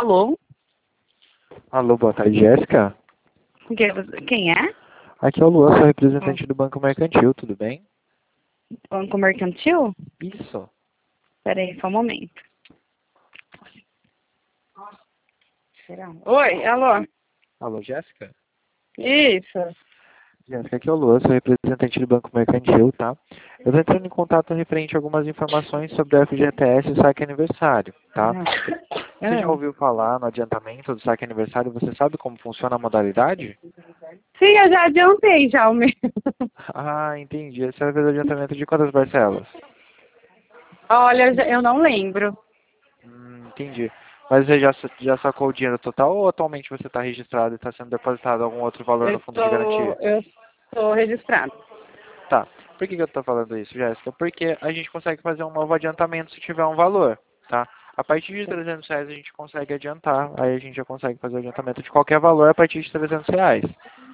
Alô? Alô, boa tarde, Jéssica. Quem é? Aqui é o Luan, sou representante do Banco Mercantil, tudo bem? Banco Mercantil? Isso. Espera aí, só um momento. Oi, alô? Alô, Jéssica? Isso. Jéssica, aqui é o Luan, sou representante do Banco Mercantil, tá? Eu estou entrando em contato referente a algumas informações sobre o FGTS e o saque aniversário, tá? Você já ouviu falar no adiantamento do saque aniversário? Você sabe como funciona a modalidade? Sim, eu já adiantei já o meu. Ah, entendi. Você vai fazer o adiantamento de quantas parcelas? Olha, eu não lembro. Entendi. Mas você já sacou o dinheiro total ou atualmente você está registrado e está sendo depositado algum outro valor no fundo de garantia? Eu estou registrado. Tá. Por que eu estou falando isso, Jéssica? Porque a gente consegue fazer um novo adiantamento se tiver um valor, tá? A partir de R$ 300 a gente consegue adiantar, aí a gente já consegue fazer o adiantamento de qualquer valor a partir de R$ 300.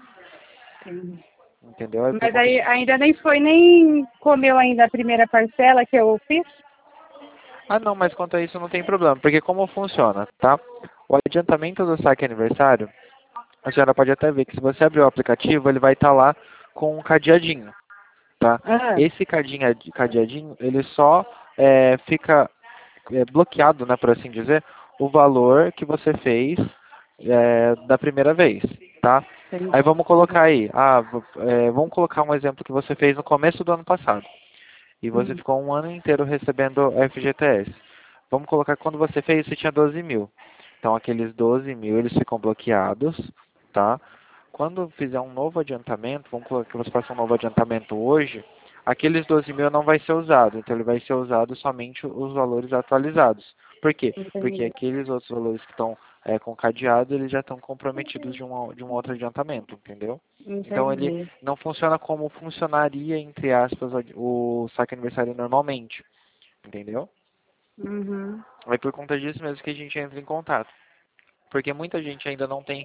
Sim. Entendeu? Aí por Mas conta aí ainda nem comeu ainda a primeira parcela que eu fiz? Ah, não, mas quanto a isso não tem problema, porque como funciona, tá? O adiantamento do saque aniversário, a senhora pode até ver que se você abrir o aplicativo, ele vai estar lá com um cadeadinho, tá? Ah, Esse cadeadinho, ele só fica bloqueado, né, por assim dizer, o valor que você fez da primeira vez, tá? Aí entendi. vamos colocar aí, vamos colocar um exemplo que você fez no começo do ano passado e você Uhum. ficou um ano inteiro recebendo FGTS. Vamos colocar que quando você fez, você tinha 12 mil. Então, aqueles 12 mil, eles ficam bloqueados, tá? Quando fizer um novo adiantamento, vamos colocar que você faça um novo adiantamento hoje, aqueles 12 mil não vai ser usado. Então, ele vai ser usado somente os valores atualizados. Por quê? Porque Entendi. aqueles outros valores que estão com cadeado, eles já estão comprometidos de um outro adiantamento, entendeu? Então, ele Entendi. não funciona como funcionaria, entre aspas, o saque aniversário normalmente, entendeu? Uhum. É por conta disso mesmo que a gente entra em contato. Porque muita gente ainda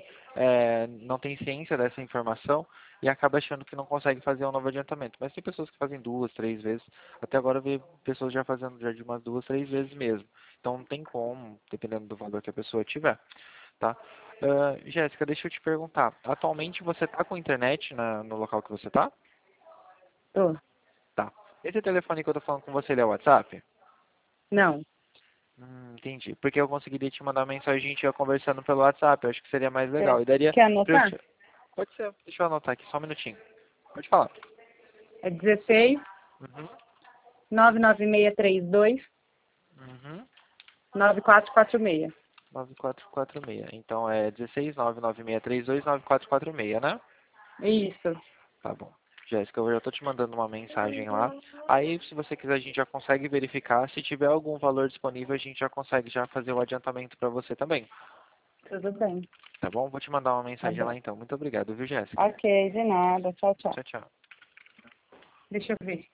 não tem ciência dessa informação e acaba achando que não consegue fazer um novo adiantamento. Mas tem pessoas que fazem duas, três vezes. Até agora eu vi pessoas já fazendo já de umas duas, três vezes mesmo. Então não tem como, dependendo do valor que a pessoa tiver, tá? Jéssica, deixa eu te perguntar. Atualmente você está com internet no local que você está? Tô. Tá. Esse telefone que eu tô falando com você, ele é o WhatsApp? Não. Entendi. Porque eu conseguiria te mandar uma mensagem e a gente ia conversando pelo WhatsApp. Eu acho que seria mais legal. E daria Quer pra eu anotar? te... Pode ser. Deixa eu anotar aqui, só um minutinho. Pode falar. É 16 Uhum. 99632 Uhum. 9446. 9446. Então é 16996329446, né? Isso. Tá bom. Jéssica, eu já tô te mandando uma mensagem lá. Aí, se você quiser, a gente já consegue verificar. Se tiver algum valor disponível, a gente já consegue já fazer o adiantamento para você também. Tudo bem. Tá bom? Vou te mandar uma Tá mensagem lá bom. então. Muito obrigado, viu, Jéssica? Ok, de nada. Tchau, tchau. Tchau, tchau. Deixa eu ver.